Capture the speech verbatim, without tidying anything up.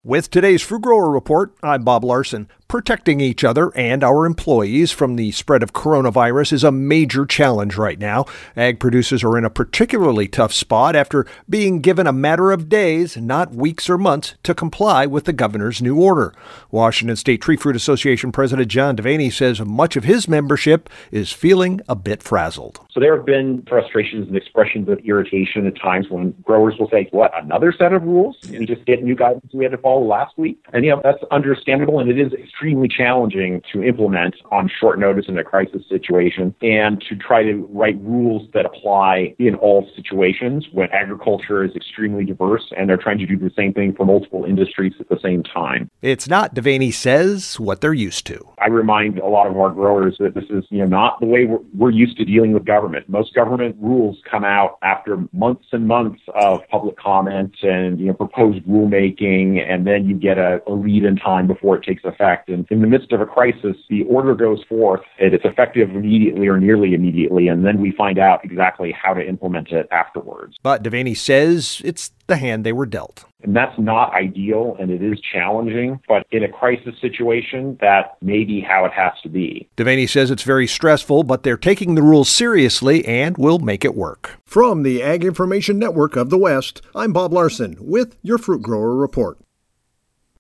With today's Fruit Grower Report, I'm Bob Larson. Protecting each other and our employees from the spread of coronavirus is a major challenge right now. Ag producers are in a particularly tough spot after being given a matter of days, not weeks or months, to comply with the governor's new order. Washington State Tree Fruit Association President John Devaney says much of his membership is feeling a bit frazzled. So there have been frustrations and expressions of irritation at times when growers will say, what, another set of rules? We just get new guidance we had to follow last week. And yeah, that's understandable, and it is extremely challenging to implement on short notice in a crisis situation and to try to write rules that apply in all situations when agriculture is extremely diverse and they're trying to do the same thing for multiple industries at the same time. It's not, Devaney says, what they're used to. I remind a lot of our growers that this is, you know, not the way we're, we're used to dealing with government. Most government rules come out after months and months of public comment and, you know, proposed rulemaking, and then you get a, a lead in time before it takes effect. And in the midst of a crisis, the order goes forth and it's effective immediately or nearly immediately, and then we find out exactly how to implement it afterwards. But Devaney says it's the hand they were dealt. And that's not ideal, and it is challenging, but in a crisis situation, that may be how it has to be. Devaney says it's very stressful, but they're taking the rules seriously and will make it work. From the Ag Information Network of the West, I'm Bob Larson with your Fruit Grower Report.